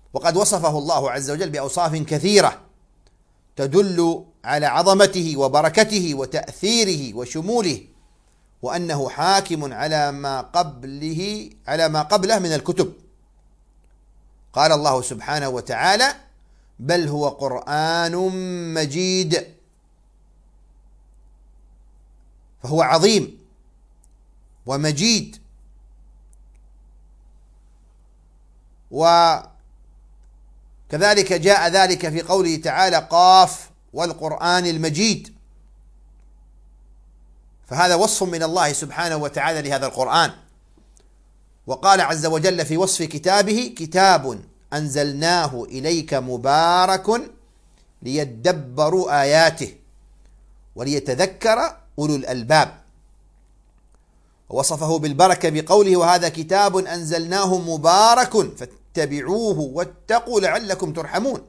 وقد وصفه الله عز وجل بأوصاف كثيرة تدل على عظمته وبركته وتأثيره وشموله، وأنه حاكم على ما قبله من الكتب. قال الله سبحانه وتعالى: بل هو قرآن مجيد. فهو عظيم ومجيد. وكذلك جاء ذلك في قوله تعالى: قاف والقرآن المجيد. فهذا وصف من الله سبحانه وتعالى لهذا القرآن. وقال عز وجل في وصف كتابه: كتاب أنزلناه إليك مبارك ليدبروا آياته وليتذكر أولو الألباب. ووصفه بالبركة بقوله: وهذا كتاب أنزلناه مبارك فاتبعوه واتقوا لعلكم ترحمون.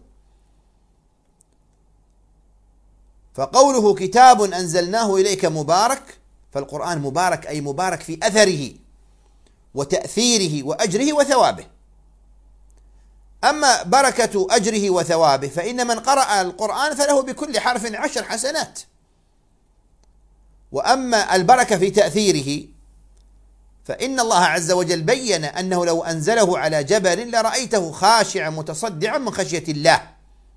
فقوله كتاب أنزلناه إليك مبارك، فالقرآن مبارك، أي مبارك في أثره وتأثيره وأجره وثوابه. أما بركة أجره وثوابه فإن من قرأ القرآن فله بكل حرف 10 حسنات. وأما البركة في تأثيره فإن الله عز وجل بين أنه لو أنزله على جبل لرأيته خاشعا متصدعا من خشية الله.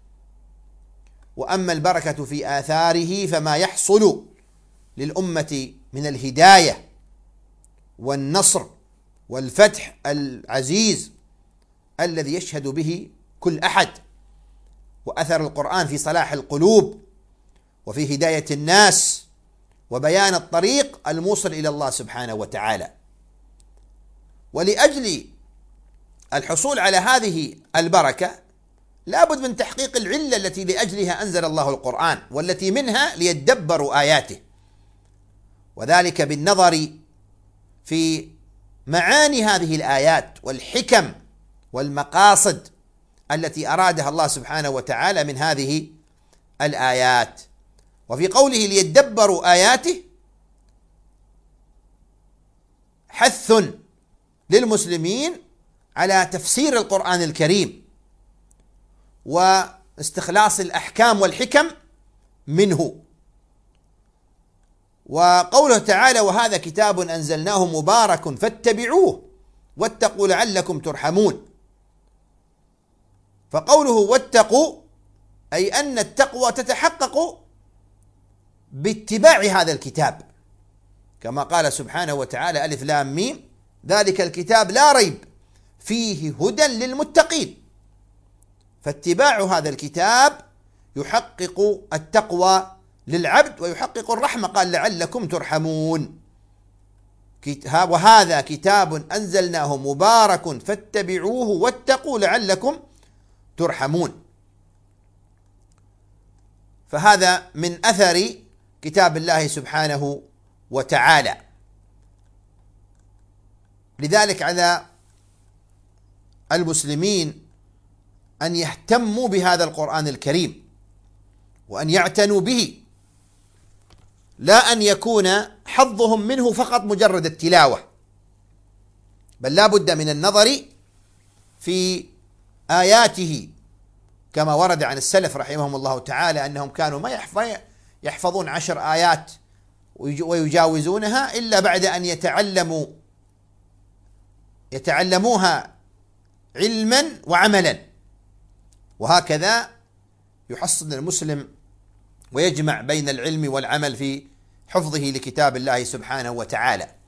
وأما البركة في آثاره فما يحصل للأمة من الهداية والنصر والفتح العزيز الذي يشهد به كل أحد، وأثر القرآن في صلاح القلوب وفي هداية الناس وبيان الطريق الموصل إلى الله سبحانه وتعالى. ولأجل الحصول على هذه البركة لابد من تحقيق العلة التي لأجلها أنزل الله القرآن، والتي منها ليدبروا آياته، وذلك بالنظر في معاني هذه الآيات والحكم والمقاصد التي أرادها الله سبحانه وتعالى من هذه الآيات. وفي قوله ليدبروا آياته حث للمسلمين على تفسير القرآن الكريم واستخلاص الأحكام والحكم منه. وقوله تعالى: وهذا كتاب أنزلناه مبارك فاتبعوه واتقوا لعلكم ترحمون. فقوله واتقوا أي أن التقوى تتحقق باتباع هذا الكتاب، كما قال سبحانه وتعالى: ألف لام ميم ذلك الكتاب لا ريب فيه هدى للمتقين. فاتباع هذا الكتاب يحقق التقوى للعبد ويحقق الرحمة، قال: لعلكم ترحمون. وهذا كتاب أنزلناه مبارك فاتبعوه واتقوا لعلكم ترحمون. فهذا من أثر كتاب الله سبحانه وتعالى. لذلك على المسلمين أن يهتموا بهذا القرآن الكريم وأن يعتنوا به، لا أن يكون حظهم منه فقط مجرد التلاوة، بل لا بد من النظر في آياته، كما ورد عن السلف رحمهم الله تعالى أنهم كانوا ما يحفظون 10 آيات ويجاوزونها إلا بعد أن يتعلموها علما وعملا. وهكذا يحصل المسلم ويجمع بين العلم والعمل في حفظه لكتاب الله سبحانه وتعالى.